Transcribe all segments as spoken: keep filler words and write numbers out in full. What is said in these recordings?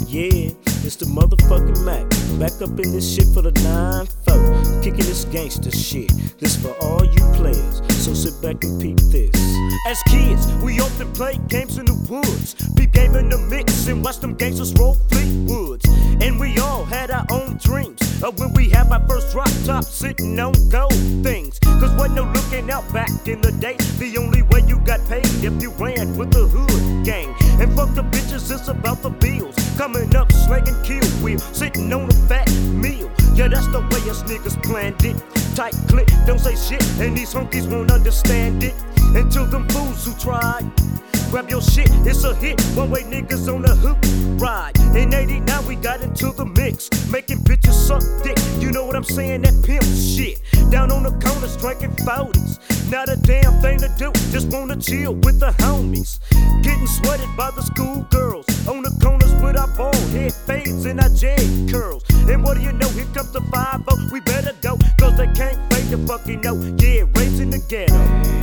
Yeah, it's the motherfucking Mac. Back up in this shit for the nine four. Kicking this gangster shit. This for all you players, so sit back and peep this. As kids, we often played games in the woods. Peep game in the mix and watch them gangsters roll Fleetwoods. And we all had our own dreams of when we have our first drop top sitting on gold things. Cause wasn't no looking out back in the day. The only way you got paid if you ran with the hood gang. And fuck the bitches, it's about the bills. Coming up, slanging kill wheel, sitting on a fat meal. Yeah, that's the way us niggas planned it. Tight click, don't say shit, and these honkies won't understand it. Until them fools who tried. Grab your shit, it's a hit. One way niggas on the hook ride. In eighty-nine, we got into the mix, making bitches suck dick. You know what I'm saying? That pimp shit. Down on the corners, drinking forties. Not a damn thing to do, just wanna chill with the homies. Getting sweated by the school girls. On the corners with our bald head fades and our J curls. And what do you know? Here comes the five oh. We better go, cause they can't fake the fucking know. Yeah, raised in the ghetto.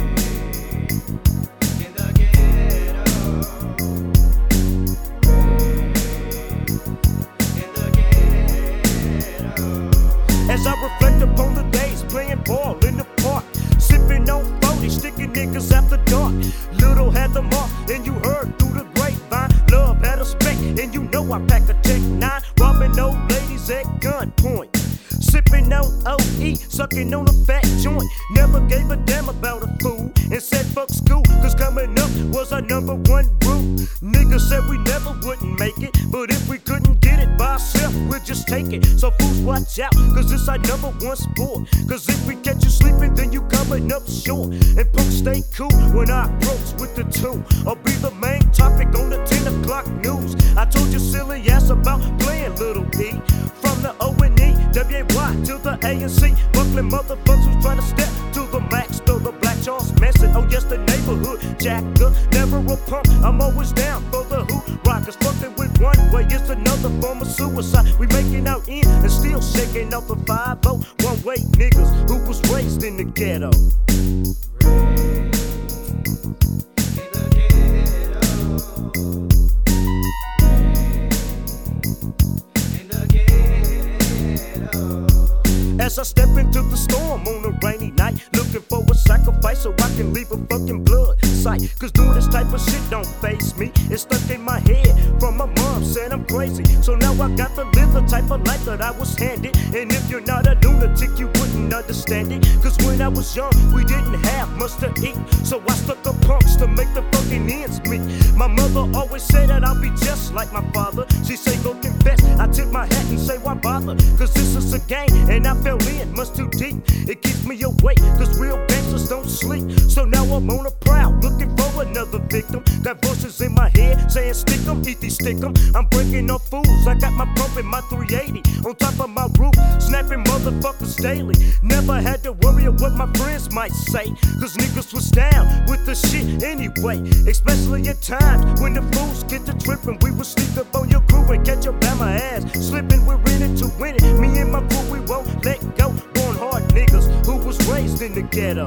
As I reflect upon the days playing ball in the park, sipping on forty, sticking niggas after dark. Little had the mark, and you heard through the grapevine. Love had a spec, and you know I pack a Tech nine, robbing old ladies at gunpoint. Sipping on O E, sucking on a fat joint. Never gave a damn about a fool, and said fuck school, cause coming up was our number one rule. Niggas said we never wouldn't make it, but if we couldn't get it by ourselves, we'll just take it. So fools watch out, cause it's our number one sport. Cause if we catch you sleeping, then you coming up short. And punks stay cool when I approach with the two. I'll be the main topic on the ten o'clock news. I told you silly ass about playing Little E. From the O and E, W A Y to the A and C. Buckling motherfuckers who's trying to step to the max. Throw the Black Charles Manson, oh yes, the neighborhood jacker. Never a punk, I'm always down for the hoop rockers. Fucking with one way is another form of suicide. We making out in and still shaking out the five oh. One way niggas who was raised in the ghetto. As I step into the storm on a rainy night, looking for a sacrifice so I can leave a fucking blood sight. Cause doing this type of shit don't faze me. It's stuck in my head from my mom saying I'm crazy. So now I got to live the type of life that I was handed. And if you're not a lunatic, you wouldn't understand it. Cause when I was young, we didn't have much to eat. So I stuck up punks to make the fucking ends meet. My mother always said that I'll be just like my father. She say go confess, I tip my hat and say why bother. Cause this is a game and I fell in much too deep. It keeps me awake, cause real gangsters don't sleep. So now I'm on a prowl, looking for another victim. Got voices in my head saying stick 'em, eat these stick 'em. I'm breaking up fools, I got my pump in my three eighty on top of my roof, snapping motherfuckers daily. Never had to worry of what my friends might say, cause niggas was down with the shit anyway. Especially at times when the fools get to tripping. We would sneak up on your crew and catch up by my ass slipping. We're in it to win it, me and my crew, we won't let go. Born hard niggas who was raised in the ghetto.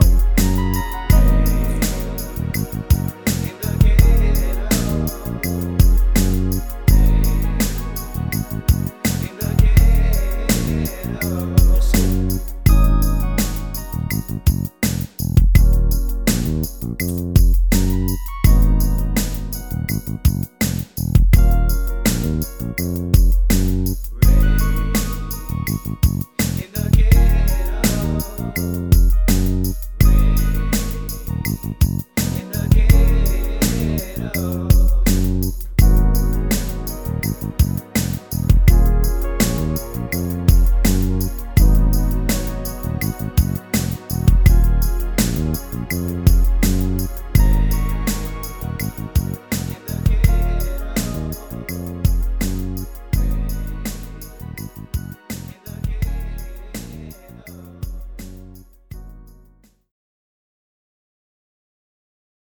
We'll be right back.